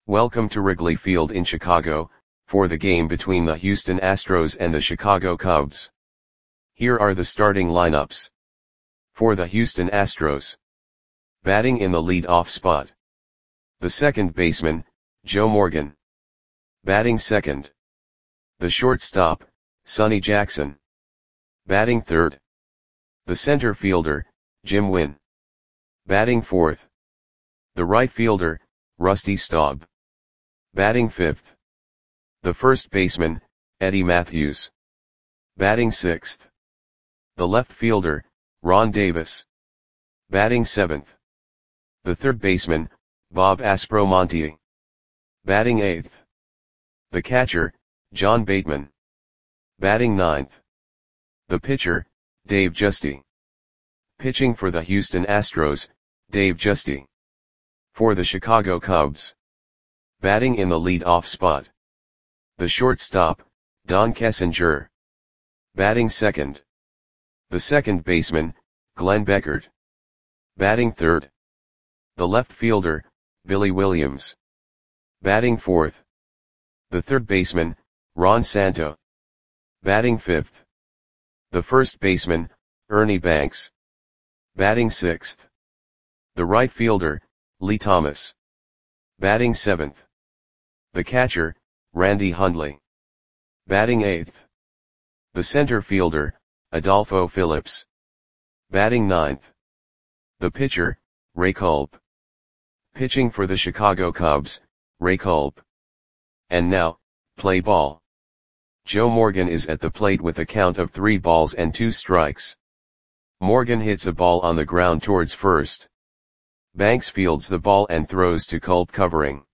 Welcome to Wrigley Field in Chicago, for the game between the Houston Astros and the Chicago Cubs. Here are the starting lineups. For the Houston Astros. Batting in the lead-off spot. The second baseman, Joe Morgan. Batting second. The shortstop, Sonny Jackson. Batting third. The center fielder, Jim Wynn. Batting fourth. The right fielder, Rusty Staub. Batting fifth. The first baseman, Eddie Mathews. Batting sixth. The left fielder, Ron Davis. Batting seventh. The third baseman, Bob Aspromonte. Batting eighth. The catcher, John Bateman. Batting ninth. The pitcher, Dave Giusti. Pitching for the Houston Astros, Dave Giusti. For the Chicago Cubs. Batting in the lead-off spot. The shortstop, Don Kessinger. Batting second. The second baseman, Glenn Beckert. Batting third. The left fielder, Billy Williams. Batting fourth. The third baseman, Ron Santo. Batting fifth. The first baseman, Ernie Banks. Batting sixth. The right fielder, Lee Thomas. Batting seventh. The catcher, Randy Hundley. Batting eighth. The center fielder, Adolfo Phillips. Batting ninth. The pitcher, Ray Culp. Pitching for the Chicago Cubs, Ray Culp. And now, play ball. Joe Morgan is at the plate with a count of 3 balls and 2 strikes. Morgan hits a ball on the ground towards first. Banks fields the ball and throws to Culp covering.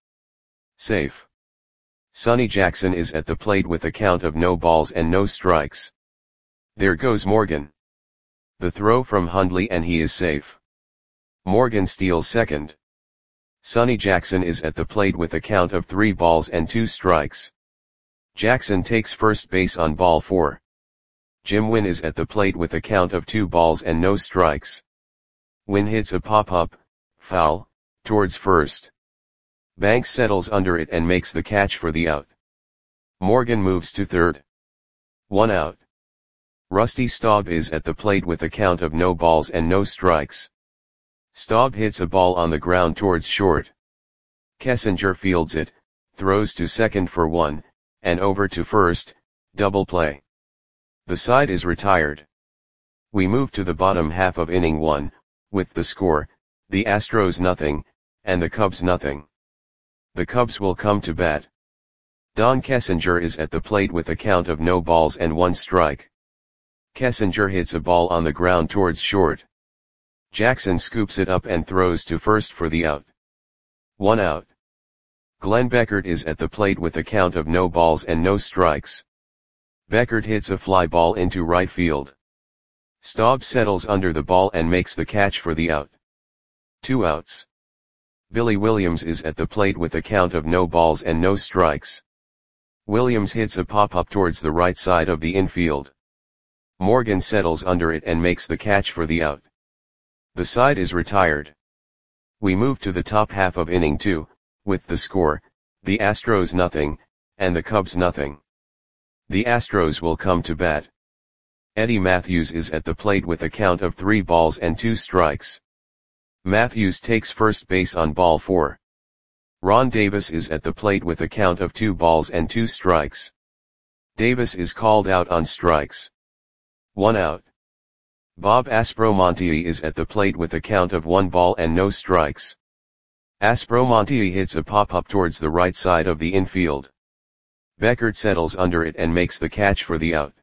Safe. Sonny Jackson is at the plate with a count of no balls and no strikes. There goes Morgan. The throw from Hundley and he is safe. Morgan steals second. Sonny Jackson is at the plate with a count of 3 balls and 2 strikes. Jackson takes first base on ball 4. Jim Wynn is at the plate with a count of 2 balls and no strikes. Wynn hits a pop-up, foul, towards first. Banks settles under it and makes the catch for the out. Morgan moves to third. 1 out. Rusty Staub is at the plate with a count of no balls and no strikes. Staub hits a ball on the ground towards short. Kessinger fields it, throws to second for 1, and over to first, double play. The side is retired. We move to the bottom half of inning 1, with the score, the Astros nothing, and the Cubs nothing. The Cubs will come to bat. Don Kessinger is at the plate with a count of no balls and 1 strike. Kessinger hits a ball on the ground towards short. Jackson scoops it up and throws to first for the out. 1 out. Glenn Beckert is at the plate with a count of no balls and no strikes. Beckert hits a fly ball into right field. Staub settles under the ball and makes the catch for the out. 2 outs. Billy Williams is at the plate with a count of no balls and no strikes. Williams hits a pop-up towards the right side of the infield. Morgan settles under it and makes the catch for the out. The side is retired. We move to the top half of inning 2, with the score, the Astros nothing, and the Cubs nothing. The Astros will come to bat. Eddie Mathews is at the plate with a count of 3 balls and 2 strikes. Mathews takes first base on ball 4. Ron Davis is at the plate with a count of 2 balls and 2 strikes. Davis is called out on strikes. 1 out. Bob Aspromonte is at the plate with a count of 1 ball and no strikes. Aspromonte hits a pop-up towards the right side of the infield. Beckert settles under it and makes the catch for the out.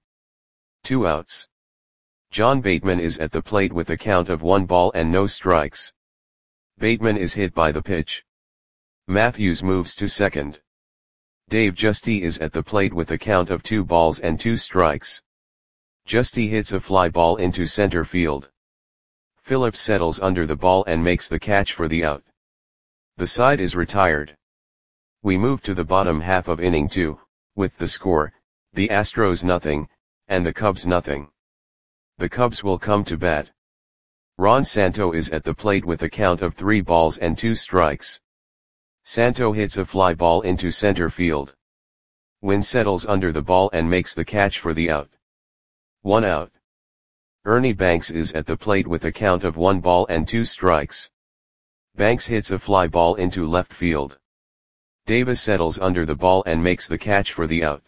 2 outs. John Bateman is at the plate with a count of 1 ball and no strikes. Bateman is hit by the pitch. Mathews moves to second. Dave Giusti is at the plate with a count of 2 balls and 2 strikes. Giusti hits a fly ball into center field. Phillips settles under the ball and makes the catch for the out. The side is retired. We move to the bottom half of inning 2, with the score, the Astros nothing, and the Cubs nothing. The Cubs will come to bat. Ron Santo is at the plate with a count of 3 balls and 2 strikes. Santo hits a fly ball into center field. Wynn settles under the ball and makes the catch for the out. 1 out. Ernie Banks is at the plate with a count of 1 ball and 2 strikes. Banks hits a fly ball into left field. Davis settles under the ball and makes the catch for the out.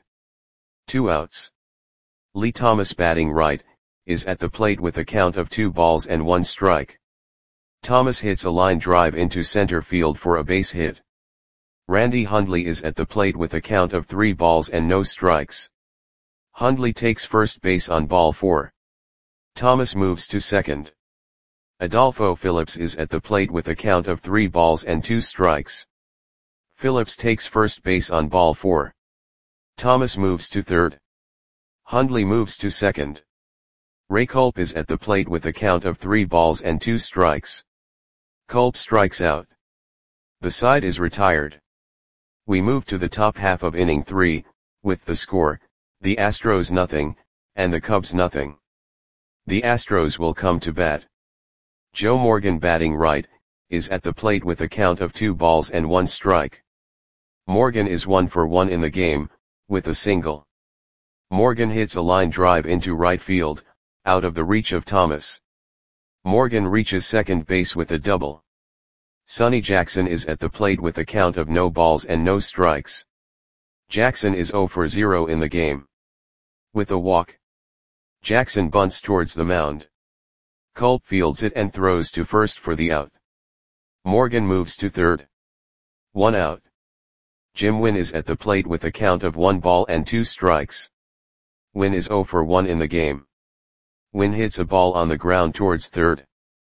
2 outs. Lee Thomas, batting right, is at the plate with a count of 2 balls and 1 strike. Thomas hits a line drive into center field for a base hit. Randy Hundley is at the plate with a count of 3 balls and no strikes. Hundley takes first base on ball 4. Thomas moves to second. Adolfo Phillips is at the plate with a count of 3 balls and 2 strikes. Phillips takes first base on ball 4. Thomas moves to third. Hundley moves to second. Ray Culp is at the plate with a count of 3 balls and 2 strikes. Culp strikes out. The side is retired. We move to the top half of inning 3, with the score, the Astros nothing, and the Cubs nothing. The Astros will come to bat. Joe Morgan, batting right, is at the plate with a count of 2 balls and 1 strike. Morgan is 1 for 1 in the game, with a single. Morgan hits a line drive into right field, out of the reach of Thomas. Morgan reaches second base with a double. Sonny Jackson is at the plate with a count of no balls and no strikes. Jackson is 0 for 0 in the game. With a walk. Jackson bunts towards the mound. Culp fields it and throws to first for the out. Morgan moves to third. 1 out. Jim Wynn is at the plate with a count of 1 ball and 2 strikes. Wynn is 0 for 1 in the game. Wynn hits a ball on the ground towards third.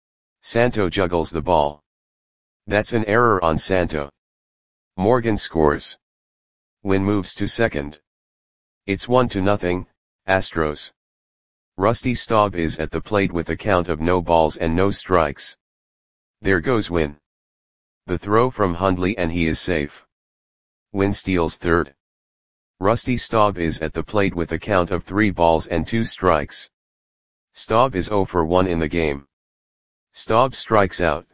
Santo juggles the ball. That's an error on Santo. Morgan scores. Wynn moves to second. It's 1-0, Astros. Rusty Staub is at the plate with a count of no balls and no strikes. There goes Wynn. The throw from Hundley and he is safe. Wynn steals third. Rusty Staub is at the plate with a count of 3 balls and 2 strikes. Staub is 0 for 1 in the game. Staub strikes out.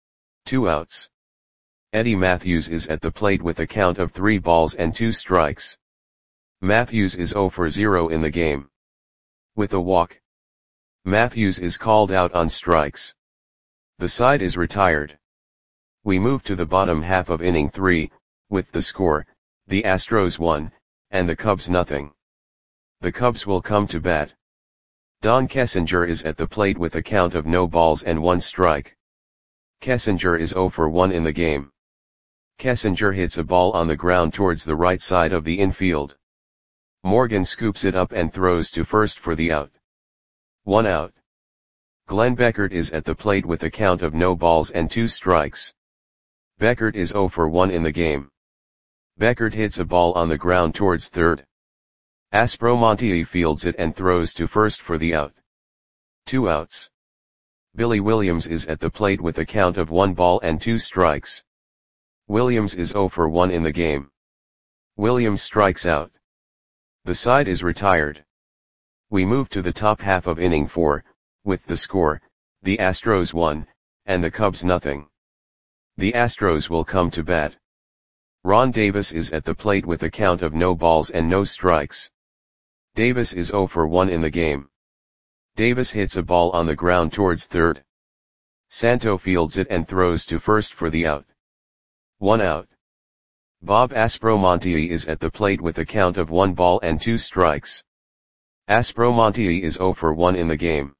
2 outs. Eddie Matthews is at the plate with a count of 3 balls and 2 strikes. Matthews is 0 for 0 in the game. With a walk. Matthews is called out on strikes. The side is retired. We move to the bottom half of inning 3, with the score, the Astros 1, and the Cubs nothing. The Cubs will come to bat. Don Kessinger is at the plate with a count of no balls and 1 strike. Kessinger is 0 for 1 in the game. Kessinger hits a ball on the ground towards the right side of the infield. Morgan scoops it up and throws to first for the out. 1 out. Glenn Beckert is at the plate with a count of no balls and 2 strikes. Beckert is 0 for 1 in the game. Beckert hits a ball on the ground towards third. Aspromonte fields it and throws to first for the out. 2 outs. Billy Williams is at the plate with a count of 1 ball and 2 strikes. Williams is 0 for 1 in the game. Williams strikes out. The side is retired. We move to the top half of inning 4, with the score, the Astros 1, and the Cubs nothing. The Astros will come to bat. Ron Davis is at the plate with a count of no balls and no strikes. Davis is 0 for 1 in the game. Davis hits a ball on the ground towards third. Santo fields it and throws to first for the out. 1 out. Bob Aspromonte is at the plate with a count of 1 ball and 2 strikes. Aspromonte is 0 for 1 in the game.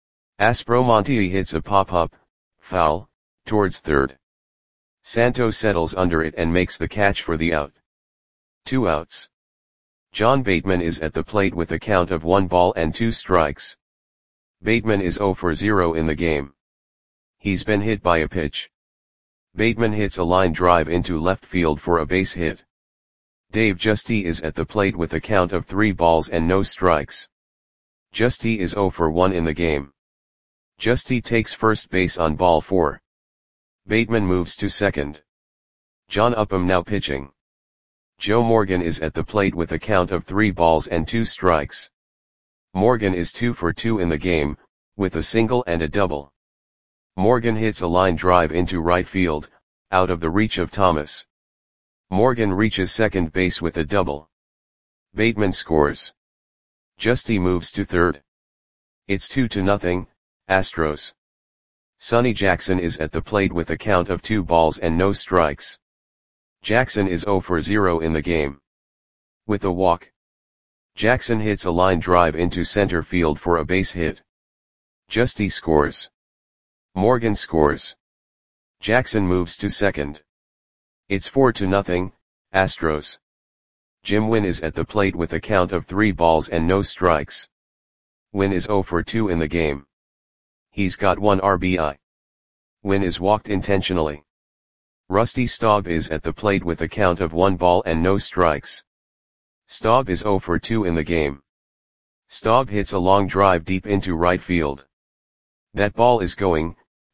Aspromonte hits a pop-up, foul, towards third. Santo settles under it and makes the catch for the out. 2 outs. John Bateman is at the plate with a count of 1 ball and 2 strikes. Bateman is 0 for 0 in the game. He's been hit by a pitch. Bateman hits a line drive into left field for a base hit. Dave Giusti is at the plate with a count of 3 balls and no strikes. Giusti is 0 for 1 in the game. Giusti takes first base on ball 4. Bateman moves to second. John Upham now pitching. Joe Morgan is at the plate with a count of 3 balls and 2 strikes. Morgan is 2 for 2 in the game, with a single and a double. Morgan hits a line drive into right field, out of the reach of Thomas. Morgan reaches second base with a double. Bateman scores. Justy moves to third. It's 2-0, Astros. Sonny Jackson is at the plate with a count of 2 balls and no strikes. Jackson is 0 for 0 in the game. With a walk, Jackson hits a line drive into center field for a base hit. Justy scores. Morgan scores. Jackson moves to second. It's 4-0, Astros. Jim Wynn is at the plate with a count of 3 balls and no strikes. Wynn is 0 for 2 in the game. He's got 1 RBI. Wynn is walked intentionally. Rusty Staub is at the plate with a count of 1 ball and no strikes. Staub is 0 for 2 in the game. Staub hits a long drive deep into right field. That ball is going,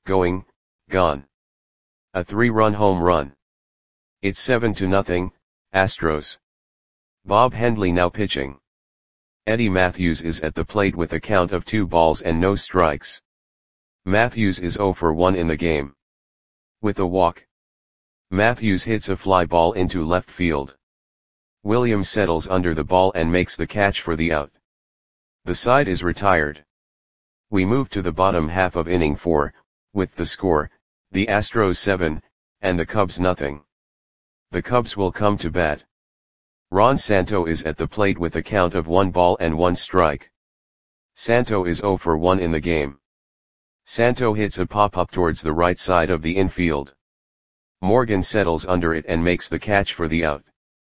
gone. A 3-run home run. It's 7-0, Astros. Bob Hendley now pitching. Eddie Matthews is at the plate with a count of 2 balls and no strikes. Matthews is 0 for 1 in the game. With a walk, Matthews hits a fly ball into left field. Williams settles under the ball and makes the catch for the out. The side is retired. We move to the bottom half of inning 4, with the score, the Astros 7, and the Cubs nothing. The Cubs will come to bat. Ron Santo is at the plate with a count of 1 ball and 1 strike. Santo is 0 for 1 in the game. Santo hits a pop-up towards the right side of the infield. Morgan settles under it and makes the catch for the out.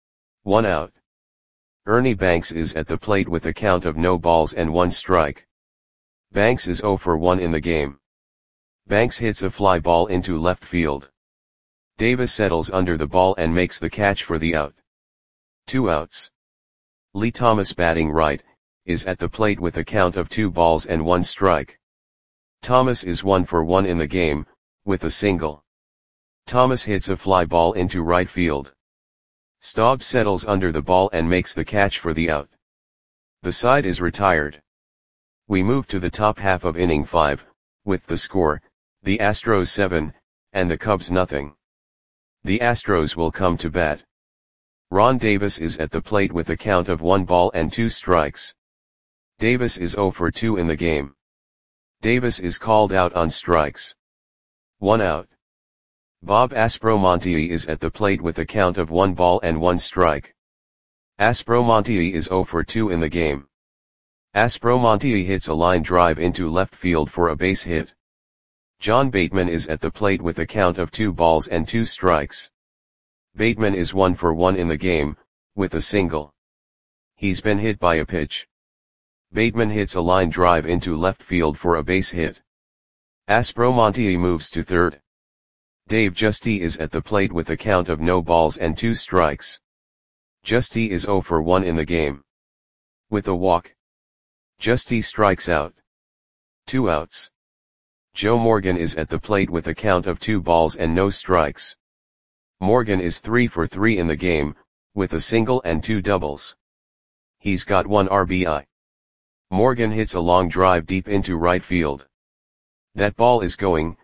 1 out. Ernie Banks is at the plate with a count of no balls and 1 strike. Banks is 0 for 1 in the game. Banks hits a fly ball into left field. Davis settles under the ball and makes the catch for the out. 2 outs. Lee Thomas, batting right, is at the plate with a count of 2 balls and 1 strike. Thomas is 1 for 1 in the game, with a single. Thomas hits a fly ball into right field. Staub settles under the ball and makes the catch for the out. The side is retired. We move to the top half of inning 5, with the score, the Astros 7, and the Cubs nothing. The Astros will come to bat. Ron Davis is at the plate with a count of 1 ball and 2 strikes. Davis is 0 for 2 in the game. Davis is called out on strikes. 1 out. Bob Aspromonte is at the plate with a count of 1 ball and 1 strike. Aspromonte is 0 for 2 in the game. Aspromonte hits a line drive into left field for a base hit. John Bateman is at the plate with a count of 2 balls and 2 strikes. Bateman is 1 for 1 in the game, with a single. He's been hit by a pitch. Bateman hits a line drive into left field for a base hit. Aspromonte moves to third. Dave Justy is at the plate with a count of no balls and 2 strikes. Justy is 0 for 1 in the game. With a walk, Justy strikes out. 2 outs. Joe Morgan is at the plate with a count of 2 balls and no strikes. Morgan is 3 for 3 in the game, with a single and 2 doubles. He's got 1 RBI. Morgan hits a long drive deep into right field. That ball is going,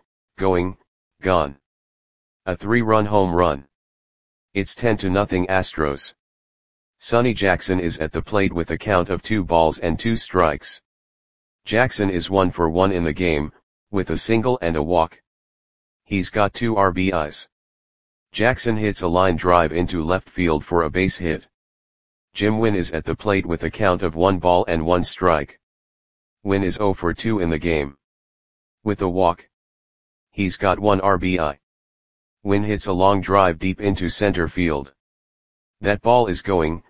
gone. A 3-run home run. It's 10-0 Astros. Sonny Jackson is at the plate with a count of 2 balls and 2 strikes. Jackson is 1 for 1 in the game, with a single and a walk. He's got 2 RBIs. Jackson hits a line drive into left field for a base hit. Jim Wynn is at the plate with a count of 1 ball and 1 strike. Wynn is 0 for 2 in the game. With a walk, he's got 1 RBI. Wynn hits a long drive deep into center field. That ball is going,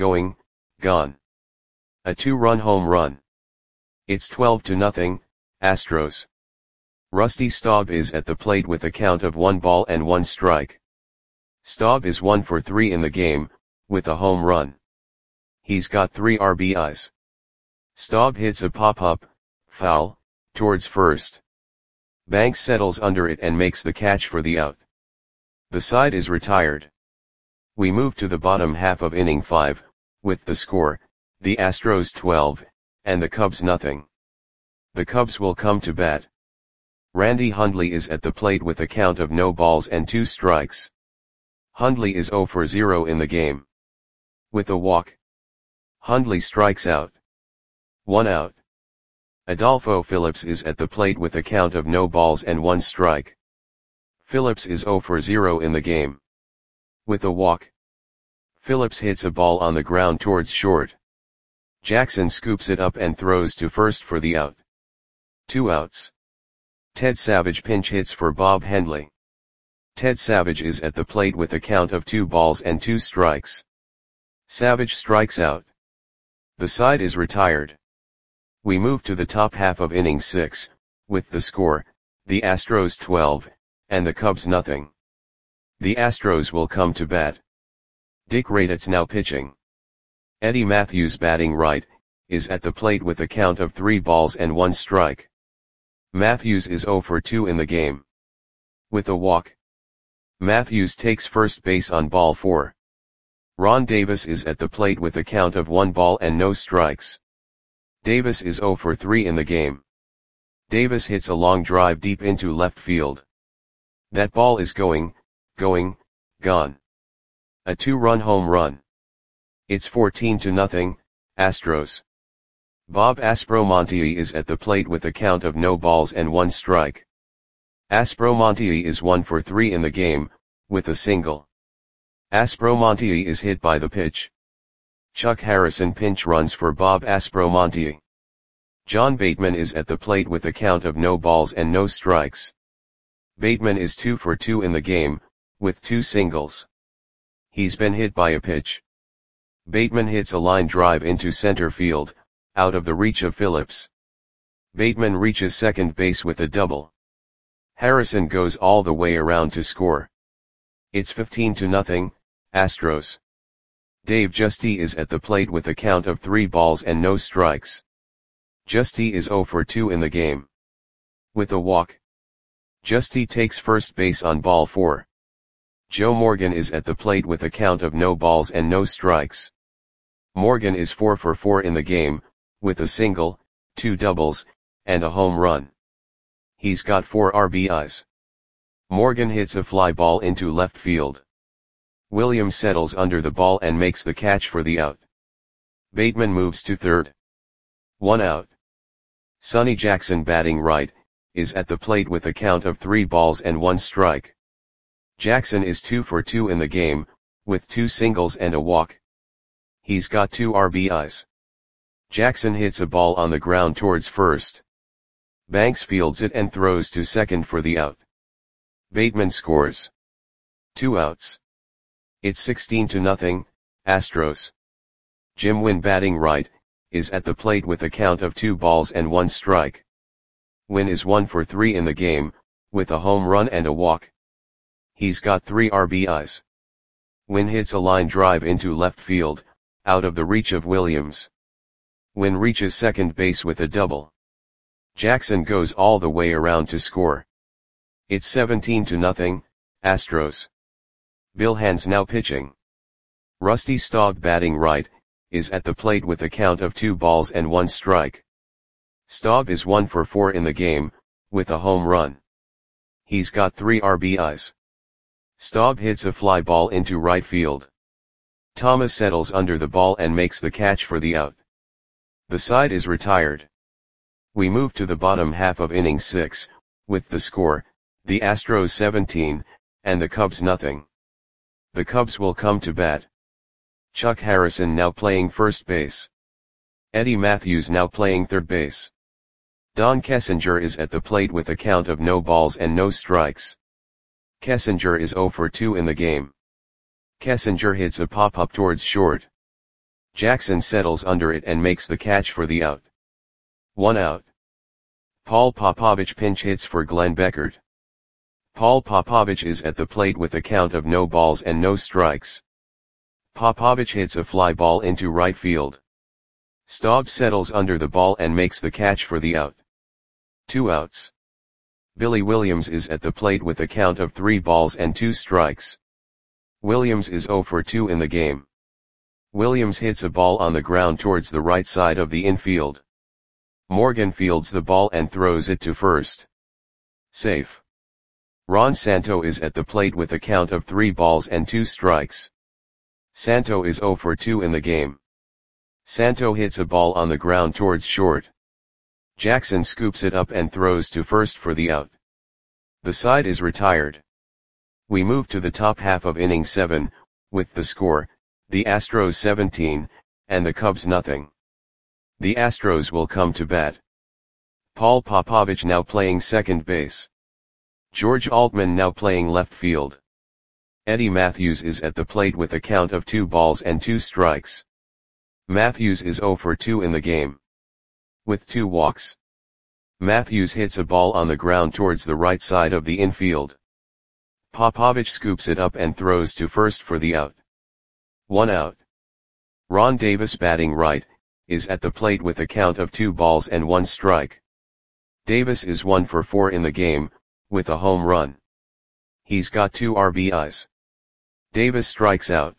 gone. A 2-run home run. It's 12-0, Astros. Rusty Staub is at the plate with a count of 1 ball and 1 strike. Staub is 1 for 3 in the game, with a home run. He's got 3 RBIs. Staub hits a pop-up, foul, towards first. Banks settles under it and makes the catch for the out. The side is retired. We move to the bottom half of inning 5, with the score, the Astros 12, and the Cubs nothing. The Cubs will come to bat. Randy Hundley is at the plate with a count of no balls and 2 strikes. Hundley is 0 for 0 in the game. With a walk, Hundley strikes out. 1 out. Adolfo Phillips is at the plate with a count of no balls and 1 strike. Phillips is 0 for 0 in the game. With a walk, Phillips hits a ball on the ground towards short. Jackson scoops it up and throws to first for the out. 2 outs. Ted Savage pinch hits for Bob Hendley. Ted Savage is at the plate with a count of 2 balls and 2 strikes. Savage strikes out. The side is retired. We move to the top half of inning 6, with the score, the Astros 12, and the Cubs nothing. The Astros will come to bat. Dick Raditz now pitching. Eddie Matthews batting right, is at the plate with a count of 3 balls and 1 strike. Matthews is 0 for 2 in the game. With a walk, Matthews takes first base on ball 4. Ron Davis is at the plate with a count of 1 ball and no strikes. Davis is 0 for 3 in the game. Davis hits a long drive deep into left field. That ball is gone. A 2-run home run. It's 14-0, Astros. Bob Aspromonte is at the plate with a count of no balls and 1 strike. Aspromonte is 1 for 3 in the game, with a single. Aspromonte is hit by the pitch. Chuck Harrison pinch runs for Bob Aspromonte. John Bateman is at the plate with a count of no balls and no strikes. Bateman is 2 for 2 in the game, with 2 singles. He's been hit by a pitch. Bateman hits a line drive into center field, out of the reach of Phillips. Bateman reaches second base with a double. Harrison goes all the way around to score. It's 15-0, Astros. Dave Giusti is at the plate with a count of 3 balls and no strikes. Giusti is 0 for 2 in the game. With a walk, Giusti takes first base on ball 4. Joe Morgan is at the plate with a count of no balls and no strikes. Morgan is 4 for 4 in the game, with a single, 2 doubles, and a home run. He's got 4 RBIs. Morgan hits a fly ball into left field. Williams settles under the ball and makes the catch for the out. Bateman moves to third. 1 out. Sonny Jackson batting right, is at the plate with a count of 3 balls and 1 strike. Jackson is 2 for 2 in the game, with 2 singles and a walk. He's got 2 RBIs. Jackson hits a ball on the ground towards first. Banks fields it and throws to second for the out. Bateman scores. 2 outs. It's 16-0, Astros. Jim Wynn batting right, is at the plate with a count of 2 balls and 1 strike. Wynn is 1 for 3 in the game, with a home run and a walk. He's got 3 RBIs. Wynn hits a line drive into left field, out of the reach of Williams. Wynn reaches second base with a double. Jackson goes all the way around to score. It's 17-0, Astros. Bill Hands now pitching. Rusty Staub batting right, is at the plate with a count of 2 balls and 1 strike. Staub is 1 for 4 in the game, with a home run. He's got 3 RBIs. Staub hits a fly ball into right field. Thomas settles under the ball and makes the catch for the out. The side is retired. We move to the bottom half of inning 6, with the score, the Astros 17, and the Cubs nothing. The Cubs will come to bat. Chuck Harrison now playing first base. Eddie Matthews now playing third base. Don Kessinger is at the plate with a count of no balls and no strikes. Kessinger is 0 for 2 in the game. Kessinger hits a pop-up towards short. Jackson settles under it and makes the catch for the out. 1 out. Paul Popovich pinch hits for Glenn Beckert. Paul Popovich is at the plate with a count of no balls and no strikes. Popovich hits a fly ball into right field. Staub settles under the ball and makes the catch for the out. 2 outs. Billy Williams is at the plate with a count of 3 balls and 2 strikes. Williams is 0 for 2 in the game. Williams hits a ball on the ground towards the right side of the infield. Morgan fields the ball and throws it to first. Safe. Ron Santo is at the plate with a count of 3 balls and 2 strikes. Santo is 0 for 2 in the game. Santo hits a ball on the ground towards short. Jackson scoops it up and throws to first for the out. The side is retired. We move to the top half of inning 7, with the score, the Astros 17, and the Cubs nothing. The Astros will come to bat. Paul Popovich now playing second base. George Altman now playing left field. Eddie Matthews is at the plate with a count of 2 balls and 2 strikes. Matthews is 0 for 2 in the game. With 2 walks. Matthews hits a ball on the ground towards the right side of the infield. Popovich scoops it up and throws to first for the out. 1 out. Ron Davis batting right, is at the plate with a count of 2 balls and 1 strike. Davis is 1 for 4 in the game, with a home run. He's got 2 RBIs. Davis strikes out.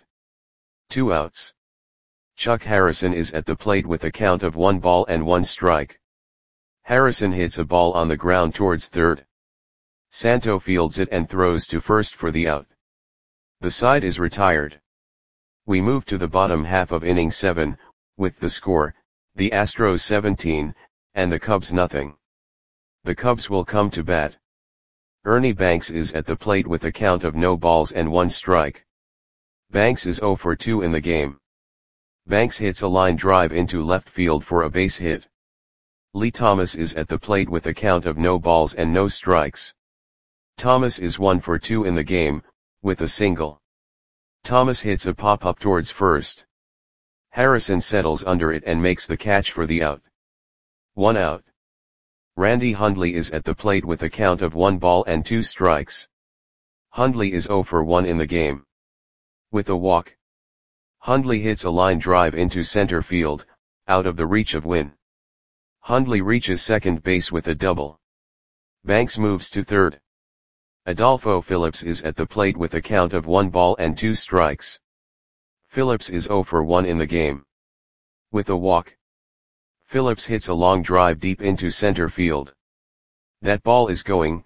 2 outs. Chuck Harrison is at the plate with a count of 1 ball and 1 strike. Harrison hits a ball on the ground towards third. Santo fields it and throws to first for the out. The side is retired. We move to the bottom half of inning 7, with the score, the Astros 17, and the Cubs nothing. The Cubs will come to bat. Ernie Banks is at the plate with a count of no balls and 1 strike. Banks is 0 for 2 in the game. Banks hits a line drive into left field for a base hit. Lee Thomas is at the plate with a count of no balls and no strikes. Thomas is 1 for 2 in the game, with a single. Thomas hits a pop-up towards first. Harrison settles under it and makes the catch for the out. 1 out. Randy Hundley is at the plate with a count of 1 ball and 2 strikes. Hundley is 0 for 1 in the game. With a walk. Hundley hits a line drive into center field, out of the reach of Winn. Hundley reaches second base with a double. Banks moves to third. Adolfo Phillips is at the plate with a count of 1 ball and 2 strikes. Phillips is 0 for 1 in the game. With a walk. Phillips hits a long drive deep into center field. That ball is gone.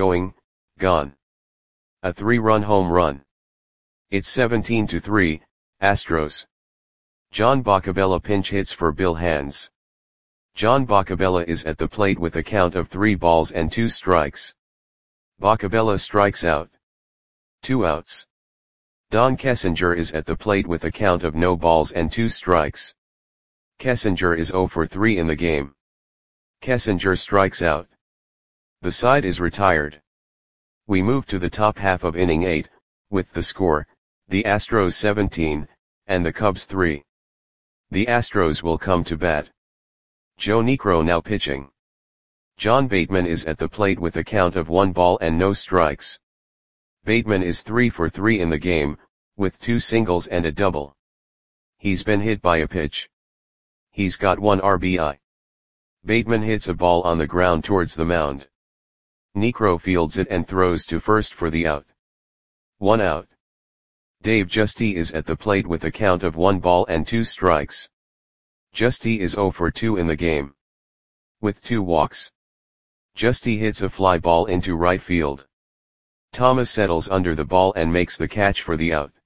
A 3-run home run. It's 17-3, Astros. John Boccabella pinch hits for Bill Hands. John Boccabella is at the plate with a count of 3 balls and 2 strikes. Boccabella strikes out. 2 outs. Don Kessinger is at the plate with a count of no balls and 2 strikes. Kessinger is 0 for 3 in the game. Kessinger strikes out. The side is retired. We move to the top half of inning 8, with the score, the Astros 17, and the Cubs 3. The Astros will come to bat. Joe Niekro now pitching. John Bateman is at the plate with a count of 1 ball and no strikes. Bateman is 3 for 3 in the game, with 2 singles and a double. He's been hit by a pitch. He's got 1 RBI. Bateman hits a ball on the ground towards the mound. Niekro fields it and throws to first for the out. 1 out. Dave Giusti is at the plate with a count of 1 ball and 2 strikes. Giusti is 0 for 2 in the game. With 2 walks. Giusti hits a fly ball into right field. Thomas settles under the ball and makes the catch for the out.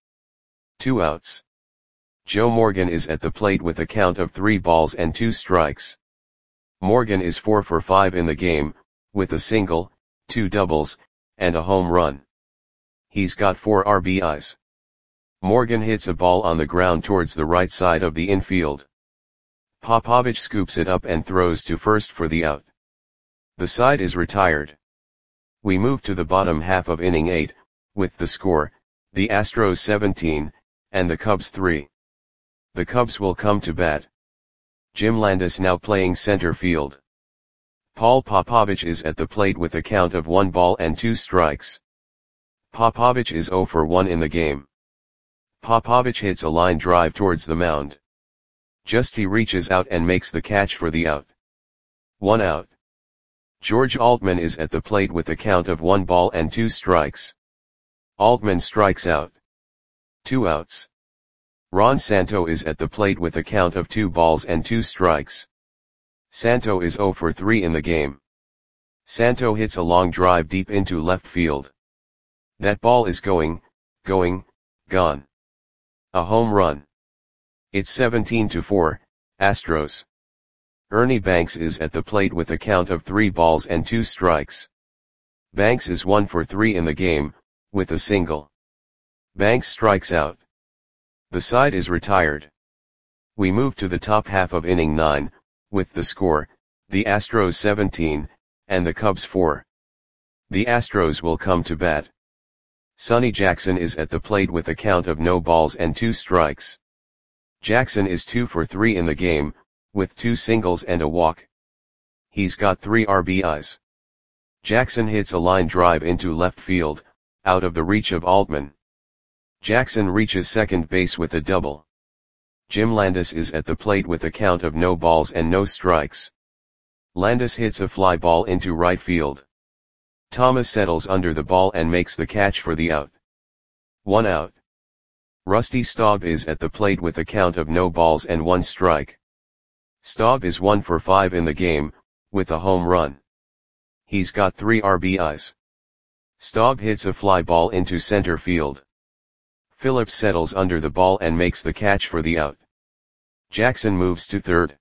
2 outs. Joe Morgan is at the plate with a count of 3 balls and 2 strikes. Morgan is 4 for 5 in the game, with a single, 2 doubles, and a home run. He's got 4 RBIs. Morgan hits a ball on the ground towards the right side of the infield. Popovich scoops it up and throws to first for the out. The side is retired. We move to the bottom half of inning 8, with the score, the Astros 17, and the Cubs 3. The Cubs will come to bat. Jim Landis now playing center field. Paul Popovich is at the plate with a count of 1 ball and 2 strikes. Popovich is 0 for 1 in the game. Popovich hits a line drive towards the mound. Giusti reaches out and makes the catch for the out. 1 out. George Altman is at the plate with a count of 1 ball and 2 strikes. Altman strikes out. 2 outs. Ron Santo is at the plate with a count of 2 balls and 2 strikes. Santo is 0 for 3 in the game. Santo hits a long drive deep into left field. That ball is gone. A home run. It's 17-4, Astros. Ernie Banks is at the plate with a count of 3 balls and 2 strikes. Banks is 1 for 3 in the game, with a single. Banks strikes out. The side is retired. We move to the top half of inning 9, with the score, the Astros 17, and the Cubs 4. The Astros will come to bat. Sonny Jackson is at the plate with a count of no balls and 2 strikes. Jackson is 2 for 3 in the game, with 2 singles and a walk. He's got 3 RBIs. Jackson hits a line drive into left field, out of the reach of Altman. Jackson reaches second base with a double. Jim Landis is at the plate with a count of no balls and no strikes. Landis hits a fly ball into right field. Thomas settles under the ball and makes the catch for the out. 1 out. Rusty Staub is at the plate with a count of no balls and 1 strike. Staub is 1 for 5 in the game, with a home run. He's got 3 RBIs. Staub hits a fly ball into center field. Phillips settles under the ball and makes the catch for the out. Jackson moves to third.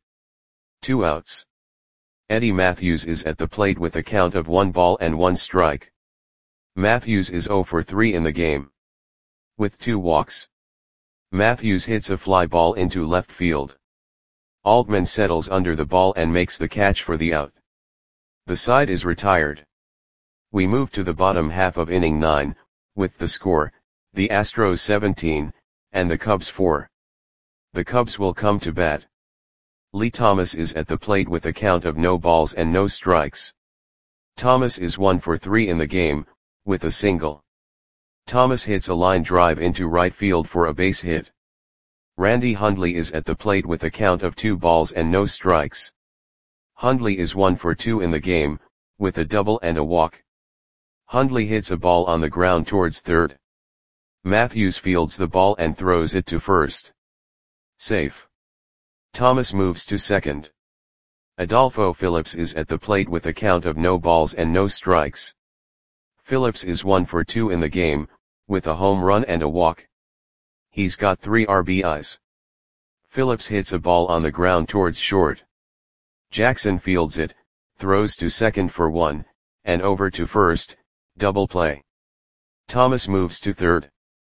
2 outs. Eddie Matthews is at the plate with a count of 1 ball and 1 strike. Matthews is 0 for 3 in the game. With 2 walks. Matthews hits a fly ball into left field. Altman settles under the ball and makes the catch for the out. The side is retired. We move to the bottom half of inning 9, with the score, the Astros 17, and the Cubs 4. The Cubs will come to bat. Lee Thomas is at the plate with a count of no balls and no strikes. Thomas is 1 for 3 in the game, with a single. Thomas hits a line drive into right field for a base hit. Randy Hundley is at the plate with a count of 2 balls and no strikes. Hundley is 1 for 2 in the game, with a double and a walk. Hundley hits a ball on the ground towards third. Matthews fields the ball and throws it to first. Safe. Thomas moves to second. Adolfo Phillips is at the plate with a count of no balls and no strikes. Phillips is 1 for 2 in the game, with a home run and a walk. He's got 3 RBIs. Phillips hits a ball on the ground towards short. Jackson fields it, throws to second for 1, and over to first, double play. Thomas moves to third.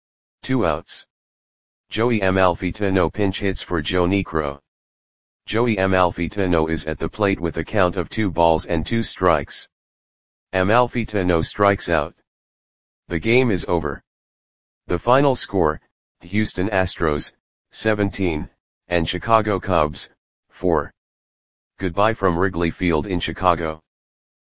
2 outs. Joey Amalfitano pinch hits for Joe Niekro. Joey Amalfitano is at the plate with a count of 2 balls and 2 strikes. Amalfitano strikes out. The game is over. The final score, Houston Astros, 17, and Chicago Cubs, 4. Goodbye from Wrigley Field in Chicago.